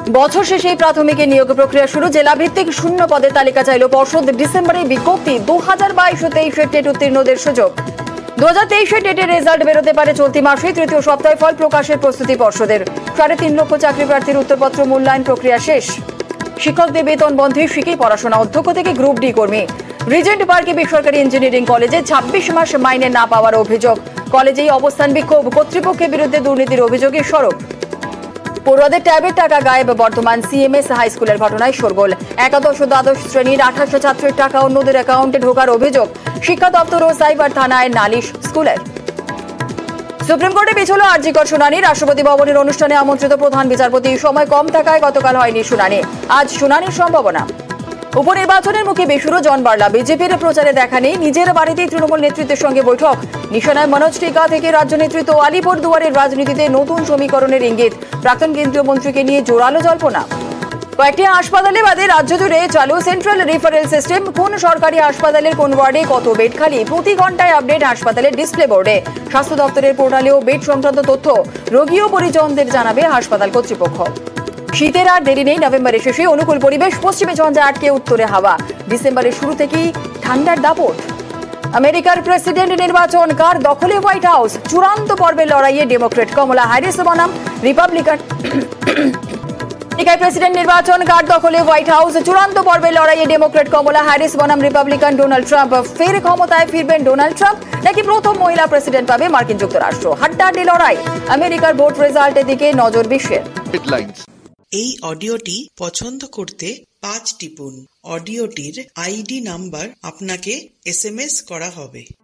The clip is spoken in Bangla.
বছর শেষে প্রাথমিকের নিয়োগ প্রক্রিয়া শুরু। জেলা ভিত্তিক শূন্য পদের তালিকা চাইল পর্ষদ। ডিসেম্বরে বিজ্ঞপ্তি। 2022-23 টেট উত্তীর্ণদের সুযোগ। 2023 টেটের রেজাল্ট বেরোতে পারে চলতি মাসে। তৃতীয় সপ্তাহে ফল প্রকাশের প্রস্তুতি পর্ষদের। 3.5 লক্ষ চাকরি প্রার্থীর উত্তরপত্র মূল্যায়ন প্রক্রিয়া শেষ। শিক্ষকদের বেতন বন্ধে শিখেই পড়াশোনা। অধ্যক্ষ থেকে গ্রুপ ডি কর্মী। রিজেন্ট পার্কে বেসরকারি ইঞ্জিনিয়ারিং কলেজে 26 মাস মাইনে না পাওয়ার অভিযোগ। কলেজেই অবস্থান বিক্ষোভ। কর্তৃপক্ষের বিরুদ্ধে দুর্নীতির অভিযোগে সরব। পড়ুয়াদের ট্যাবের টাকা গায়েব। বর্তমান সিএমএস হাই স্কুলের ঘটনায় শোরগোল। একাদশ ও দ্বাদশ শ্রেণীর 28 ছাত্রের টাকা অন্যদের অ্যাকাউন্টে ঢোকার অভিযোগ। শিক্ষা দপ্তর ও সাইবার থানায় নালিশ স্কুলের। সুপ্রিম কোর্টে পিছল আরজিকর শুনানি। রাষ্ট্রপতি ভবনের অনুষ্ঠানে আমন্ত্রিত প্রধান বিচারপতি। সময় কম থাকায় গতকাল হয়নি শুনানি। আজ শুনানির সম্ভাবনা। উপনির্বাচনের মুখে বেসুরো জন বার্লা। বিজেপির প্রচারে দেখা নেই। নিজের বাড়িতেই তৃণমূল নেতৃত্বের সঙ্গে বৈঠক। নিশানায় মনোজ টিকা থেকে রাজ্য নেতৃত্ব। আলিপুরদুয়ারের রাজনীতিতে নতুন সমীকরণের ইঙ্গিত। প্রাক্তন কেন্দ্রীয় মন্ত্রীকে নিয়ে জোরালো জল্পনা। কয়েকটি হাসপাতালে বাদে রাজ্য জুড়ে চালু সেন্ট্রাল রেফারেল সিস্টেম। কোন সরকারি হাসপাতালের কোন ওয়ার্ডে কত বেড খালি, প্রতি ঘন্টায় আপডেট হাসপাতালের ডিসপ্লে বোর্ডে। স্বাস্থ্য দপ্তরের পোর্টালেও বেড সংক্রান্ত তথ্য। রোগী ও পরিজনদের জানাবে হাসপাতাল কর্তৃপক্ষ। শীতের আর দেরি নেই। নভেম্বরের শেষে অনুকূল পরিবেশ। পশ্চিমে ঝঞ্ঝা আটকে উত্তরে হাওয়া। ডিসেম্বরের শুরু থেকেই ঠান্ডার দাপট। আমেরিকার প্রেসিডেন্ট নির্বাচন। কার দখলে হোয়াইট হাউস? চূড়ান্ত পর্বের লড়াইয়ে ডেমোক্রেট কমলা হ্যারিস বনাম রিপাবলিকান। প্রেসিডেন্ট নির্বাচন। কার দখলে হোয়াইট হাউস? চূড়ান্ত পর্বের লড়াইয়ে ডেমোক্রেট কমলা হ্যারিস বনাম রিপাবলিকান ডোনাল্ড ট্রাম্প। ফের ক্ষমতায় ফিরবেন ডোনাল্ড ট্রাম্প, নাকি প্রথম মহিলা প্রেসিডেন্ট পাবে মার্কিন যুক্তরাষ্ট্র? হাড্ডাহাড্ডি লড়াই। আমেরিকার ভোট রেজাল্টের দিকে নজর বিশ্বের। এই অডিওটি পছন্দ করতে 5 টিপুন। অডিওটির আইডি নাম্বার আপনাকে SMS করা হবে।